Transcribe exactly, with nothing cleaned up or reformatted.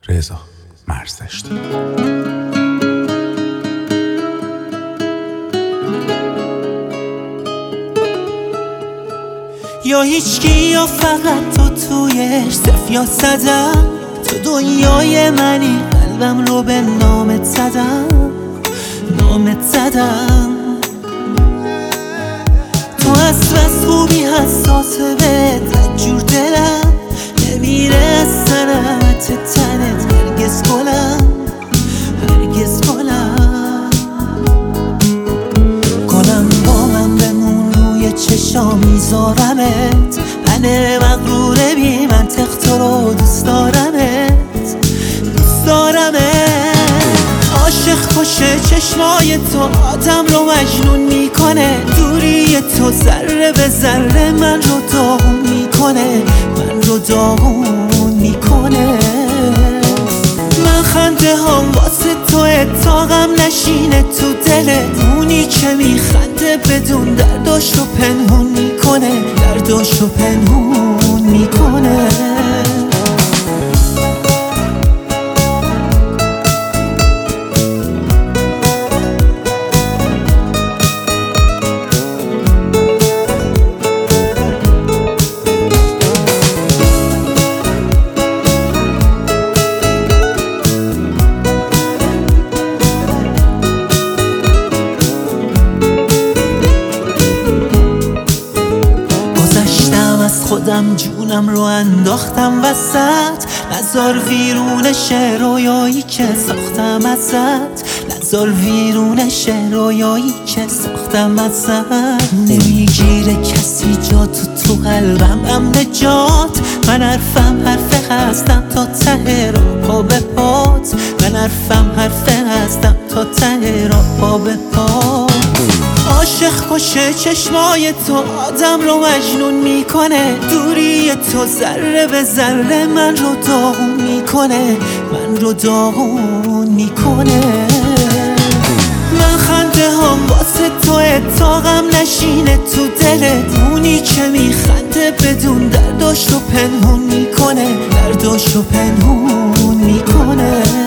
رضا مرزدشتی. یا هیچکی یا فقط تو تویش صرف یا صدم، تو دنیای منی قلبم رو به نامت زدم نامت زدم. تو اصل از خوبی حساسه بهت جور دلم نمیره از سنت تنت هرگز گلم هرگز گلم. گلم با من بمون روی چشام میذارمت، من مغرور بی منطق تو رو دوست دارمت دوست دارمت. عاشق کشه چشمای تو آدم رو مجنون میکنه، دوری تو ذره به ذره من رو داغون میکنه من رو داغون میکنه. من خنده هم واسه توه تا غم نشینه تو دلت، اونی که میخنده بدون درداش رو پنهون میکنه درداش رو پنهون میکنه. خودم جونم رو انداختم وسط، نزار ویرونش رویایی که ساختم ازت نزار ویرونش رویایی که ساختم ازت. نمیگیره کسی جا تو تو قلبم امن جات، من حرفم حرفه هستم تا ته را پا به پات من حرفم حرفه هستم تا ته را پا به پات. عاشق کشه چشمای تو آدم رو مجنون میکنه، دوری تو ذره به ذره من رو داغون میکنه من رو داغون میکنه. من خنده هم واسه توه تا غم نشینه تو دلت، اونی که میخنده بدون درداش رو پنهون میکنه درداش رو پنهون میکنه.